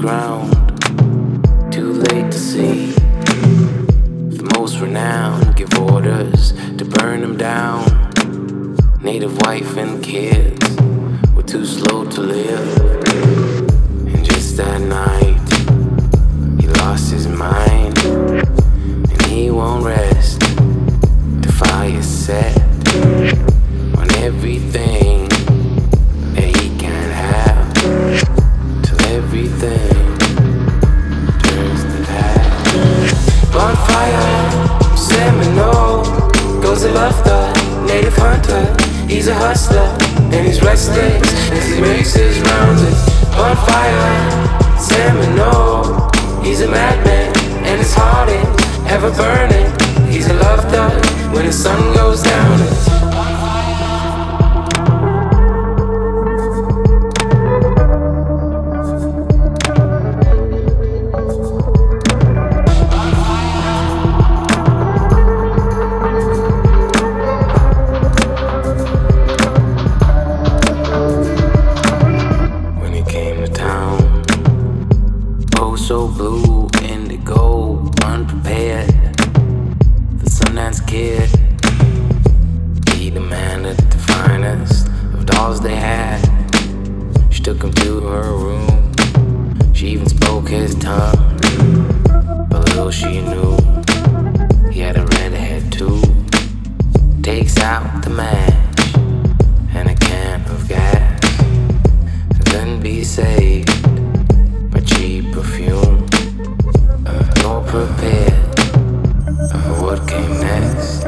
ground, too late to see. The most renowned give orders to burn him down. Native wife and kids were too slow to live. And just that night, he lost his mind. And he won't rest. The fire set on everything that he can't have, till everything turns to ash. Bonfire, Seminole, goes the love the native hunter. He's a hustler and he's restless as he makes his rounds. Bonfire, Seminole, he's a madman and his heart is ever burning. He's a love thug when the sun goes down. When he came to town, oh so blue, indigo, unprepared. The Sundance Kid, he demanded the finest of dolls they had. She took him to her room, she even spoke his tongue. But little she knew, he had a redhead too. Takes out the match and a can of gas. Couldn't be saved by cheap perfume, nor prepared for what came next.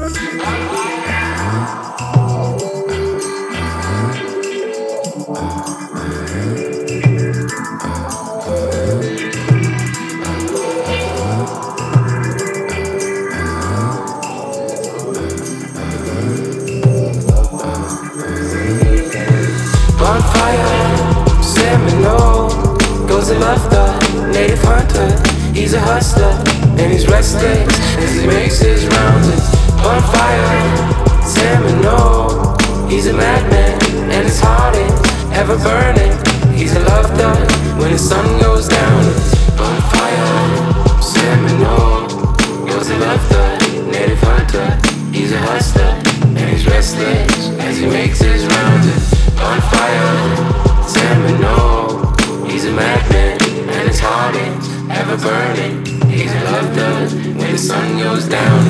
Bonfire, Seminole, goes the love the native hunter. He's a hustler and he's restless as he makes his rounds. Bonfire, Seminole, he's a madman and his heart is ever burning. He's a love thug when the sun goes down. Bonfire, Seminole, goes the love the native hunter. He's a hustler and he's restless as he makes his rounds. Bonfire, Seminole, he's a madman and his heart is ever burning. He's a love thug when the sun goes down.